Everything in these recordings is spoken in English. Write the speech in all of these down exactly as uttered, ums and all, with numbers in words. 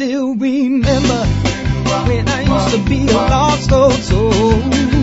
still remember when I used to be a lost old soul,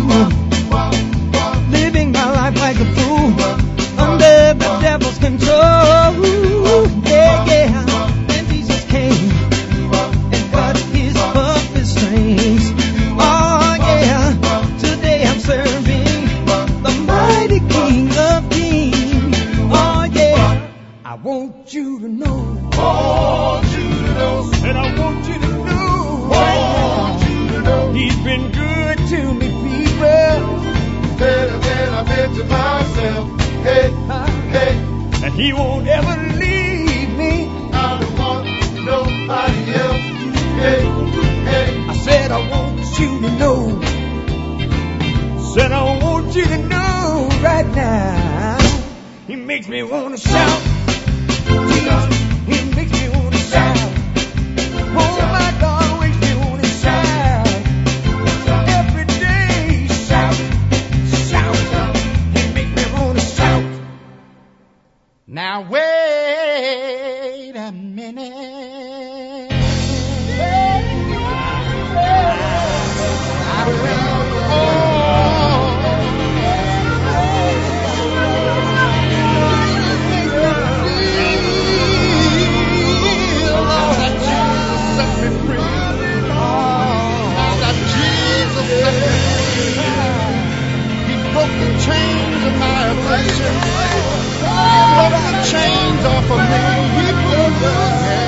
living my life like a fool under the devil's control. Yeah, yeah. And Jesus came and cut his puppet strings. Oh yeah. Today I'm serving the mighty King of Kings. Oh yeah. I want you to know. Want you to know. And I want you to know. Want you to know. He's been good to me, people. Better than I've been to myself. Hey, hey. And he won't ever leave me. I don't want nobody else. Hey, hey. I said I want you to know. Said I want you to know right now. He makes me want to shout. Jesus, he makes me want to shout. Oh my God, makes me want to shout. Every day, shout, shout. He makes me want to shout. Now wait a minute. I will. Oh. Chains of my affliction, he broke the chains off of me. He broke the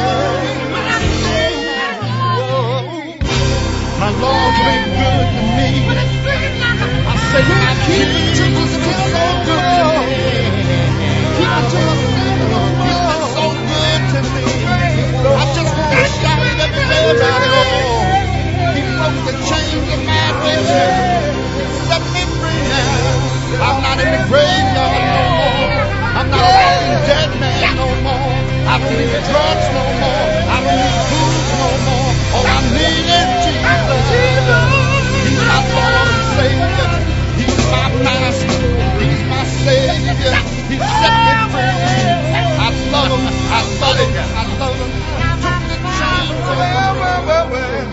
my Lord's been good to me. I say my Jesus is so good. He's been so good to me. I just want to shout it up and everybody. Oh, he broke the chains of my affliction. Set me free now. I'm not in the graveyard no more. I'm not a walking dead man no more. I don't need drugs no more. I don't need booze no more. All I need is Jesus. He's my Lord and Savior. He's my Master. He's my Savior. He set me free. I love him. I love him. I love him. Took the chains away.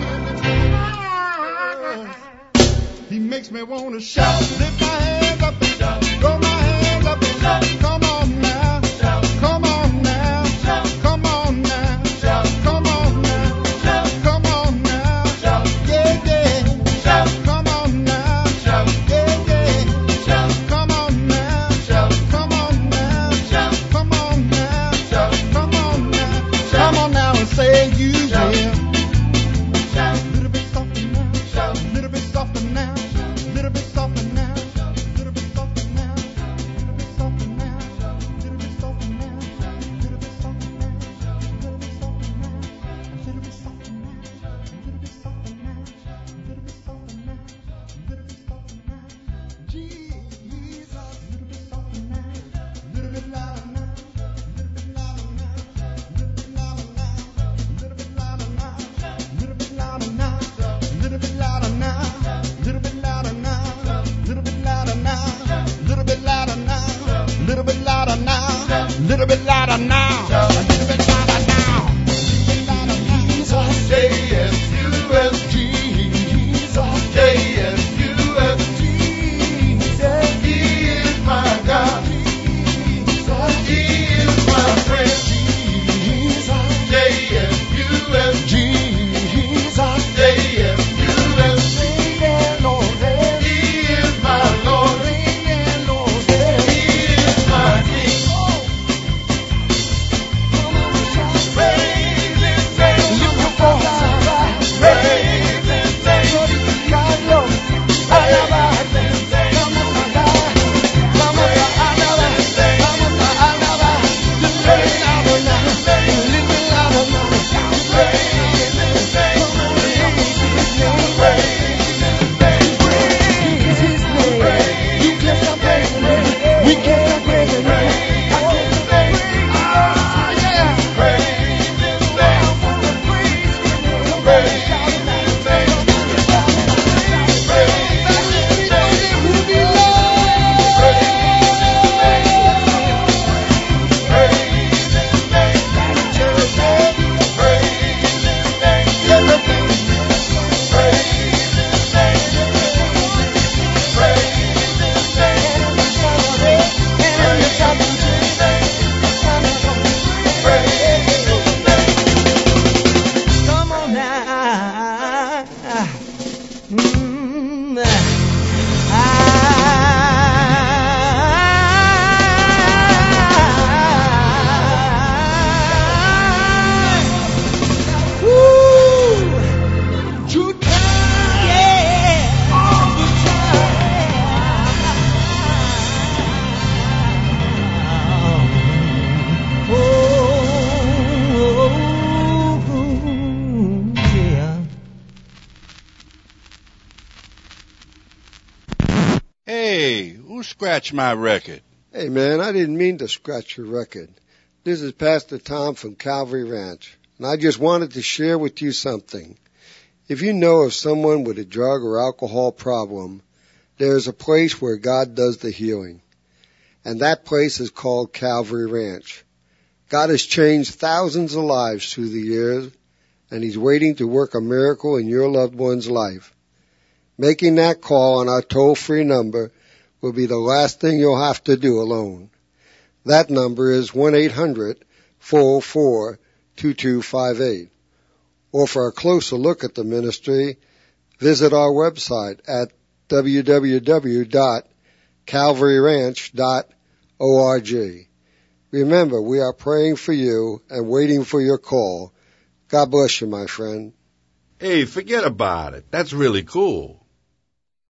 He makes me want to shout. Lift my hands up and shout. Throw my hands up and shout. Come on now. Shout. Come on now. Shout. Come on now. Shout. Come on now. Shout. Come on now. Shout. Yeah, yeah. Shout. Come on now. Shout. Yeah, yeah. Shout. Come on now. Shout. Come on now. Shout. Come on now. Shout. Come on now. Come on now and say you will. Shout. A little bit softer now. Shout. A little bit softer now. Little bit softer now, little bit softer now, little bit softer now, little bit softer now, little bit softer now, little bit softer now, little bit softer now, little bit softer now, little bit softer now, little bit softer now, Jesus, little bit softer now, little bit louder now, little bit louder now, little bit louder now, little bit louder now, little bit louder now, little bit louder now, little bit louder now. Little bit louder now, little bit louder now, little bit louder now, little bit louder now, a little bit louder now. Jesus, J S U S, Jesus, J S U S, Jesus, He is my God, Jesus, He is my friend, Jesus, J S U S, Jesus, J S U S. Who scratched my record? Hey, man, I didn't mean to scratch your record. This is Pastor Tom from Calvary Ranch, and I just wanted to share with you something. If you know of someone with a drug or alcohol problem, there is a place where God does the healing, and that place is called Calvary Ranch. God has changed thousands of lives through the years, and He's waiting to work a miracle in your loved one's life. Making that call on our toll-free number will be the last thing you'll have to do alone. That number is one eight hundred, four oh four, two two five eight. Or for a closer look at the ministry, visit our website at w w w dot calvary ranch dot org. Remember, we are praying for you and waiting for your call. God bless you, my friend. Hey, forget about it. That's really cool.